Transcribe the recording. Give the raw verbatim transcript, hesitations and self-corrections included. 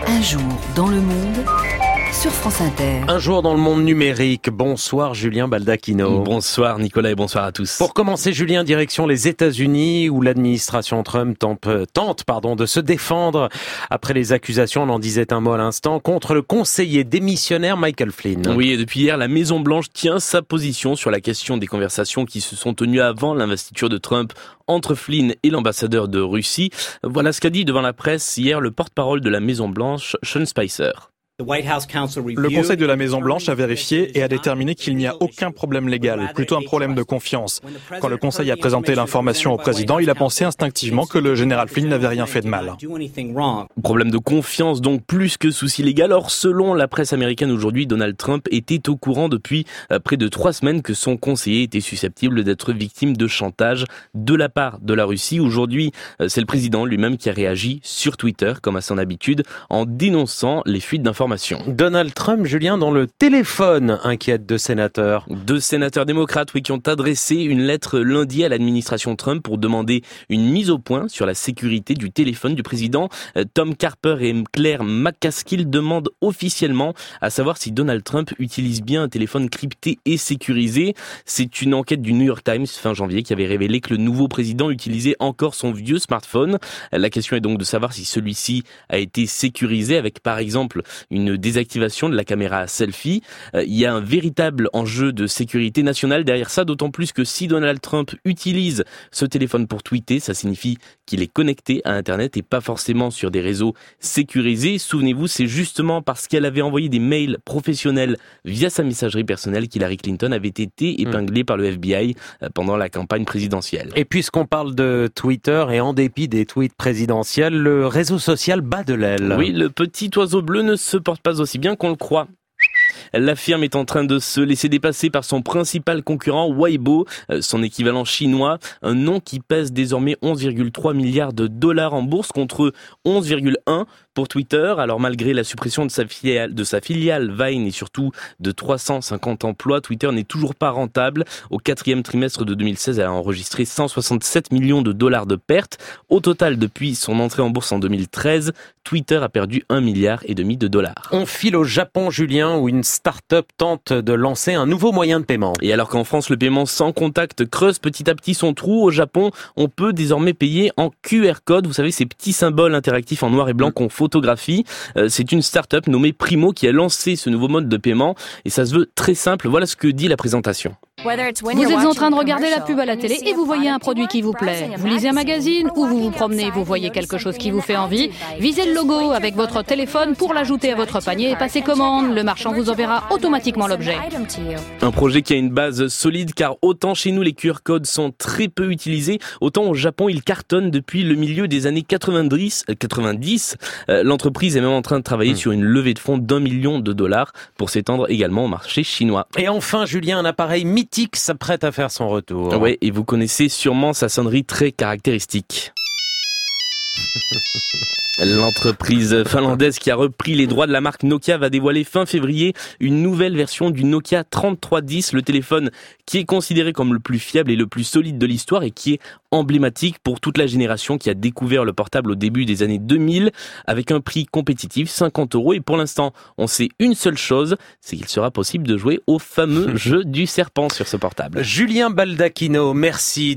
Un jour dans le monde sur France Inter. Un jour dans le monde numérique. Bonsoir Julien Baldacchino. Bonsoir Nicolas et bonsoir à tous. Pour commencer Julien, direction les États-Unis où l'administration Trump tente, tente pardon, de se défendre après les accusations, on en disait un mot à l'instant, contre le conseiller démissionnaire Michael Flynn. Oui, et depuis hier, la Maison-Blanche tient sa position sur la question des conversations qui se sont tenues avant l'investiture de Trump entre Flynn et l'ambassadeur de Russie. Voilà ce qu'a dit devant la presse hier le porte-parole de la Maison-Blanche, Sean Spicer. Le Conseil de la Maison-Blanche a vérifié et a déterminé qu'il n'y a aucun problème légal, plutôt un problème de confiance. Quand le Conseil a présenté l'information au président, il a pensé instinctivement que le général Flynn n'avait rien fait de mal. Problème de confiance donc plus que souci légal. Or, selon la presse américaine aujourd'hui, Donald Trump était au courant depuis près de trois semaines que son conseiller était susceptible d'être victime de chantage de la part de la Russie. Aujourd'hui, c'est le président lui-même qui a réagi sur Twitter, comme à son habitude, en dénonçant les fuites d'informations. Donald Trump, Julien, dans le téléphone, inquiète deux sénateurs. Deux sénateurs démocrates, oui, qui ont adressé une lettre lundi à l'administration Trump pour demander une mise au point sur la sécurité du téléphone du président. Tom Carper et Claire McCaskill demandent officiellement à savoir si Donald Trump utilise bien un téléphone crypté et sécurisé. C'est une enquête du New York Times fin janvier qui avait révélé que le nouveau président utilisait encore son vieux smartphone. La question est donc de savoir si celui-ci a été sécurisé avec, par exemple, une désactivation de la caméra selfie. Euh, il y a un véritable enjeu de sécurité nationale derrière ça, d'autant plus que si Donald Trump utilise ce téléphone pour tweeter, ça signifie qu'il est connecté à Internet et pas forcément sur des réseaux sécurisés. Souvenez-vous, c'est justement parce qu'elle avait envoyé des mails professionnels via sa messagerie personnelle qu'Hillary Clinton avait été épinglée mmh. par le F B I pendant la campagne présidentielle. Et puisqu'on parle de Twitter, et en dépit des tweets présidentiels, le réseau social bat de l'aile. Oui, le petit oiseau bleu ne se porte pas aussi bien qu'on le croit. La firme est en train de se laisser dépasser par son principal concurrent Weibo, son équivalent chinois, un nom qui pèse désormais onze virgule trois milliards de dollars en bourse contre onze virgule un pour Twitter. Alors malgré la suppression de sa filiale, de sa filiale Vine et surtout de trois cent cinquante emplois, Twitter n'est toujours pas rentable. Au quatrième trimestre de deux mille seize, elle a enregistré cent soixante-sept millions de dollars de pertes. Au total, depuis son entrée en bourse en deux mille treize, Twitter a perdu un milliard et demi de dollars. On file au Japon, Julien, où une start-up tente de lancer un nouveau moyen de paiement. Et alors qu'en France, le paiement sans contact creuse petit à petit son trou, au Japon, on peut désormais payer en Q R code. Vous savez, ces petits symboles interactifs en noir et blanc qu'on photographie. Euh, c'est une start-up nommée Primo qui a lancé ce nouveau mode de paiement et ça se veut très simple. Voilà ce que dit la présentation. Vous êtes en train de regarder la pub à la télé et vous voyez un produit qui vous plaît. Vous lisez un magazine ou vous vous promenez, vous voyez quelque chose qui vous fait envie. Visez le logo avec votre téléphone pour l'ajouter à votre panier et passez commande. Le marchand vous enverra automatiquement l'objet. Un projet qui a une base solide car autant chez nous les Q R codes sont très peu utilisés, autant au Japon ils cartonnent depuis le milieu des années quatre-vingt-dix. quatre-vingt-dix. Euh, l'entreprise est même en train de travailler mmh. sur une levée de fonds d'un million de dollars pour s'étendre également au marché chinois. Et enfin Julien, un appareil mythique s'apprête à faire son retour. Oui, et vous connaissez sûrement sa sonnerie très caractéristique. L'entreprise finlandaise qui a repris les droits de la marque Nokia va dévoiler fin février une nouvelle version du Nokia trente-trois dix, le téléphone qui est considéré comme le plus fiable et le plus solide de l'histoire et qui est emblématique pour toute la génération qui a découvert le portable au début des années deux mille avec un prix compétitif, cinquante euros. Et pour l'instant, on sait une seule chose, c'est qu'il sera possible de jouer au fameux jeu du serpent sur ce portable. Julien Baldacchino, merci.